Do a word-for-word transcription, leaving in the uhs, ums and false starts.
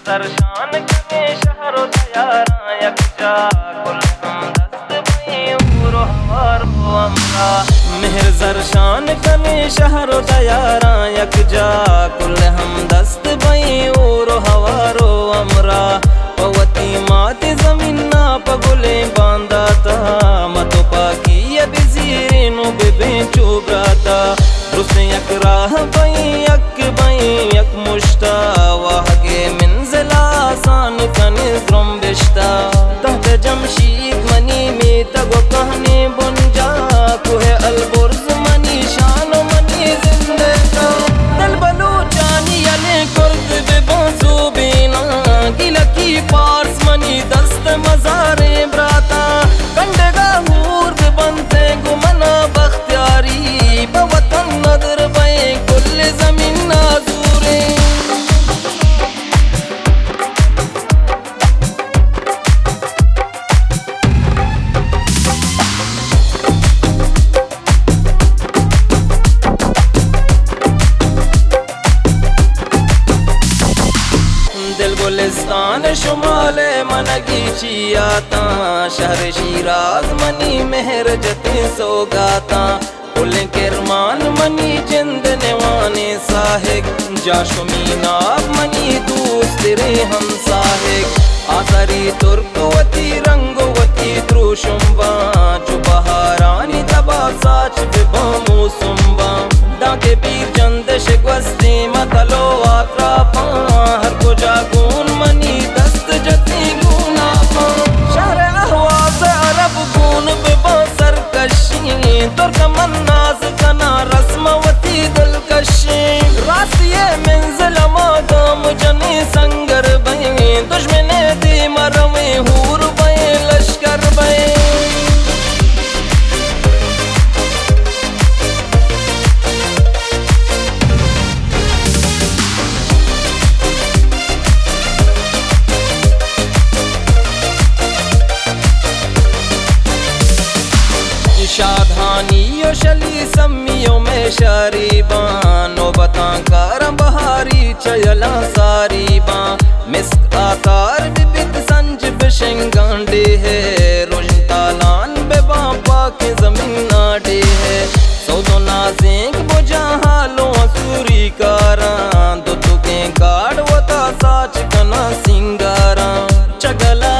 سرشان کنے شہر و دیاراں یکجا کل ہم دست بھئی اور ہوار و امرا مہر زرشان کنے شہر و دیاراں یکجا کل ہم دست بھئی اور ہوار و امرا پوتی مات زمین نا پگلے باندھا تا متو پاکی بزیرینو ببین چوبراتا رس یک راہ بئی یک بئی یک مشتا واہگے منزل آسان کنز رم بشتا تحت جمشید منی میں تگو کہنے بنجا کوہ البرز منی شان و منی زندگا دل بلوچانی یلے کرد ببانسو بینا گیلہ کی پارس منی دست مزارے براتا کنڈگا ہورد بنتے گمنا بختیاری بوطن نظر بے کل زمین نازورے دل گلستان شمال منگی چی آتا شہر شیراز منی مہر جتی سوگاتا کل کرمان منی جند نوانے ساہک جاشو میناب منی دوست رے ہم ساہک آثری ترک وتی رنگ وتی دروشمبا جو بہارانی دبا ساچ ببا موسمبا ڈانکے پیر چند شگوستی مطلو آترا پا ہر کو جاگون منی دست جتی گونا پا شہر احواز عرب گون ببا سرکشی ترک مناز کنا رسم وتی دلکشی راستی منزل مادام جنی سنگر بھئی دشمن دی مروی ہور بھئی لشکر بھئی شادھانی و شلی سمیوں میں شریبان نوبتاں کارم بہاری چیلا ساریبان مسک آتار ببت سنج بشنگانڈے ہے روشن تالان بباں پاک زمین ناڈے ہے سودو نازنگ بجا حالوں سوری کاران دو تکیں گاڑ وطا ساچ کنا سنگاران چگلا